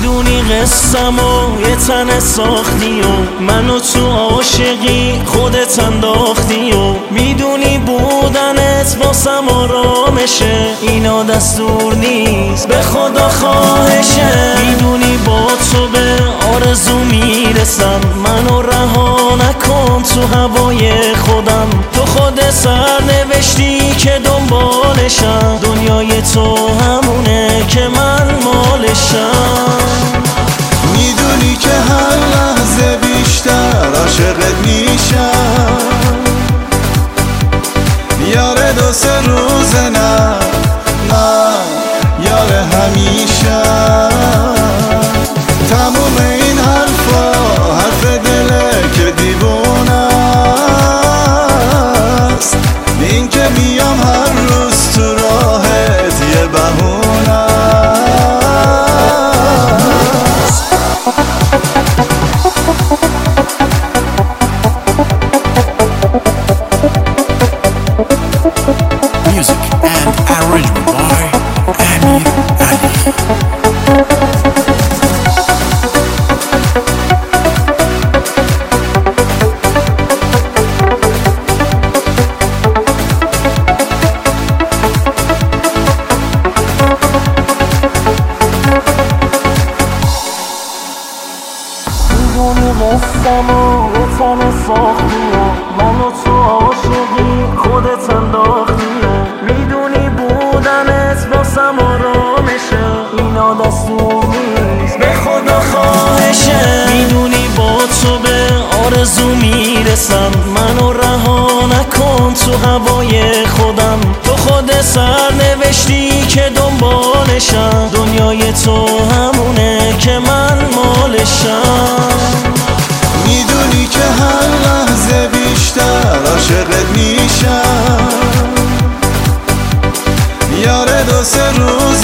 میدونی قصم و یه تن ساختی و منو تو عاشقی خودت انداختی و میدونی بودنت واسم آرامشه، اینا دستور نیست به خدا خواهشه. میدونی با تو به آرزو میرسم، منو رها نکن تو هوای خودم. تو خود سر نوشتی که دنبالشم، دنیای تو همونه که من مالشم. میدونی که هر لحظه بیشتر عاشقت میشم، یار دو سه روزه نه من یار همیشه. تموم این حرفا حرف دله که دیوونه است، این که بیام هر روز تو راهت یه بهونه است. Music and arrangement by Amir Ali. میدونی قصم و یه تن ساختی و منو تو عاشقی خودت انداختی و میدونی بودنت واسم آرامشه، اینا دستور نیست به خدا خواهشه. میدونی با تو به آرزو میرسم، منو رها نکن تو هوای خودم. تو خود سر نوشتی که دنبالشم، دنیای تو همونه که من مالشم. میدونی که هر لحظه بیشتر عاشقت میشم، یار دو سه روز